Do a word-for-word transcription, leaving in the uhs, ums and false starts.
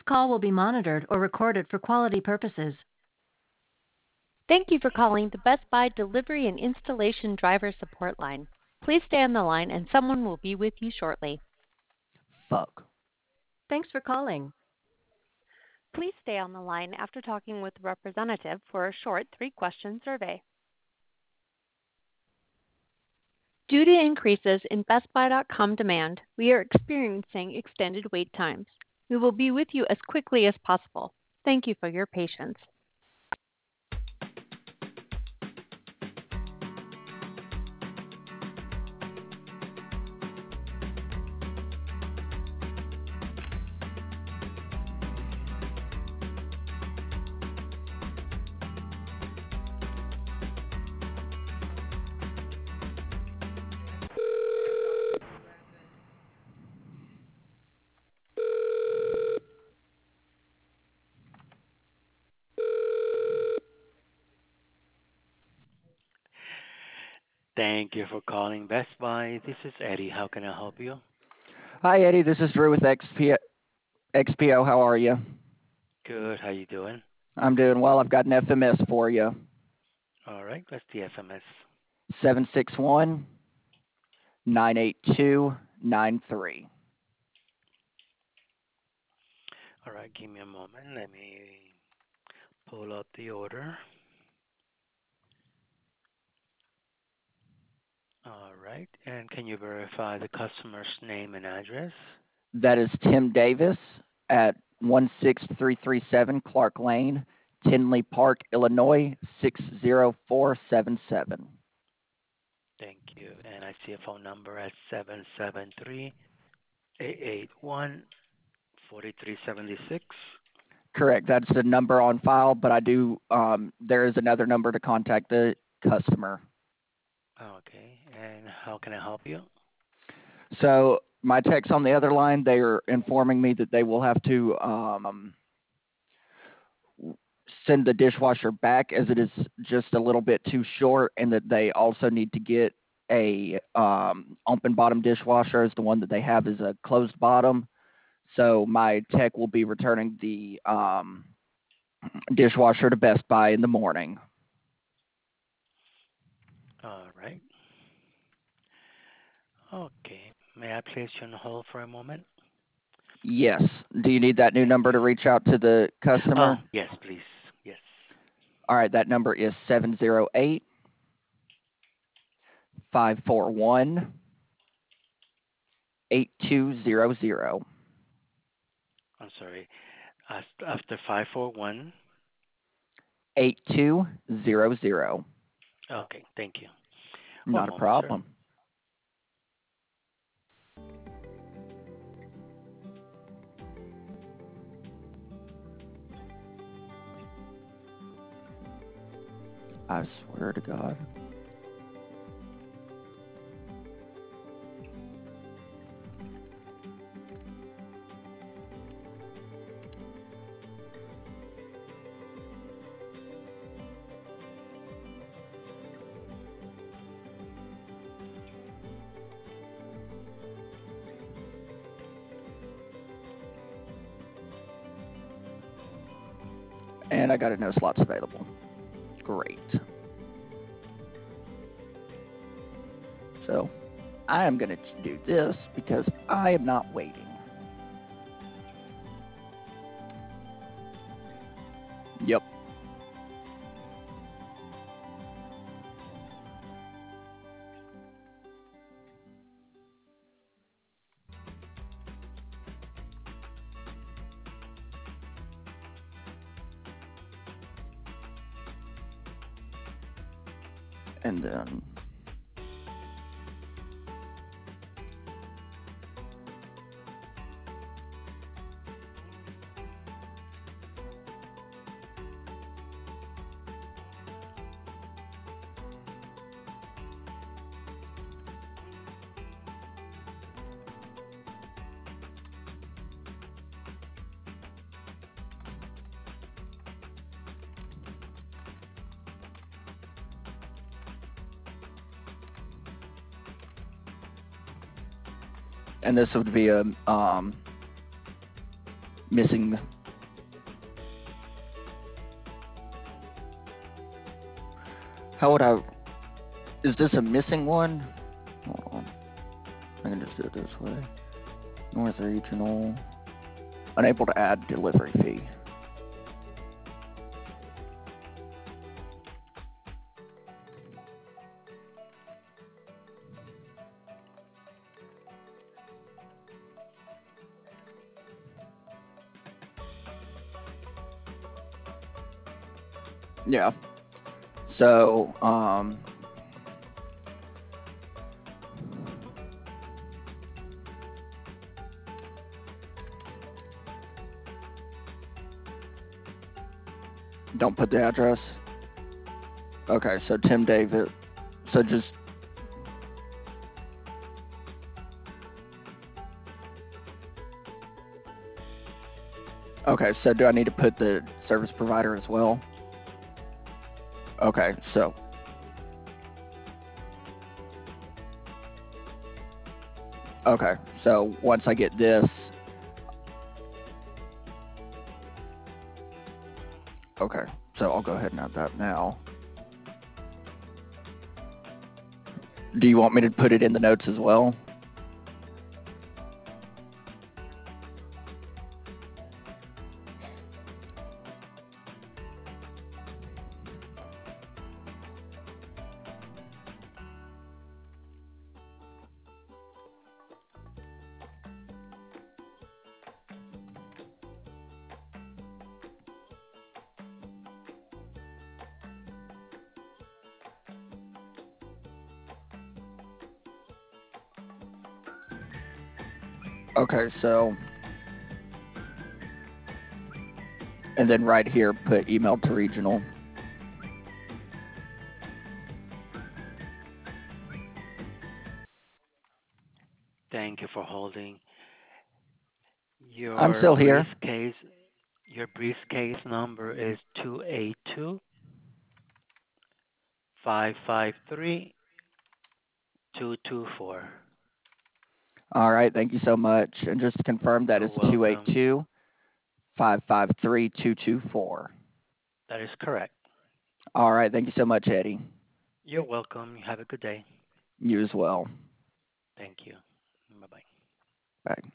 call will be monitored or recorded for quality purposes. Thank you for calling the Best Buy Delivery and Installation Driver Support Line. Please stay on the line and someone will be with you shortly. Fuck. Thanks for calling. Please stay on the line after talking with a representative for a short three-question survey. Due to increases in Best Buy dot com demand, we are experiencing extended wait times. We will be with you as quickly as possible. Thank you for your patience. Thank you for calling Best Buy. This is Eddie. How can I help you? Hi, Eddie. This is Drew with X P X P O. How are you? Good. How you doing? I'm doing well. I've got an F M S for you. All right. What's the F M S? seven six one, nine eight two, nine three. All right. Give me a moment. Let me pull up the order. All right. And can you verify the customer's name and address? That is Tim Davis at one six three three seven Clark Lane, Tinley Park, Illinois, six zero four seven seven. Thank you. And I see a phone number at seven seven three, eight eight one, four three seven six. Correct. That's the number on file, but I do, um, there is another number to contact the customer. Okay. And how can I help you? So my techs on the other line, they are informing me that they will have to um, send the dishwasher back as it is just a little bit too short, and that they also need to get a um, open bottom dishwasher, as the one that they have is a closed bottom. So my tech will be returning the um, dishwasher to Best Buy in the morning. All right. Okay. May I place you on hold for a moment? Yes. Do you need that new Thank number to you. reach out to the Oh, customer? yes, please. Yes. All right, that number is seven zero eight, five four one, eight two zero zero. I'm sorry. As- After five four one. eight two zero zero. Okay. Thank you. One Not a moment, sir. problem. I swear to God. And I got a no slots available. Great. So I am going to do this because I am not waiting. Yep. And then and this would be a um, missing How would I? Is this a missing one? Hold on. I can just do it this way. North Regional. Unable to add delivery fee. Yeah. So, um, don't put the address. Okay, so Tim David. So just okay. So do I need to put the service provider as well? Okay, so okay, so once I get this, okay, so I'll go ahead and add that now. Do you want me to put it in the notes as well? Okay, so, and then right here, put email to regional. Thank you for holding. I'm Your still here. briefcase, your briefcase number is two eight two, five five three, two two four. All right, thank you so much. And just to confirm, that You're is two eight welcome. two, five five three, two two four. That is correct. All right, thank you so much, Eddie. You're welcome. Have a good day. You as well. Thank you. Bye-bye. Bye.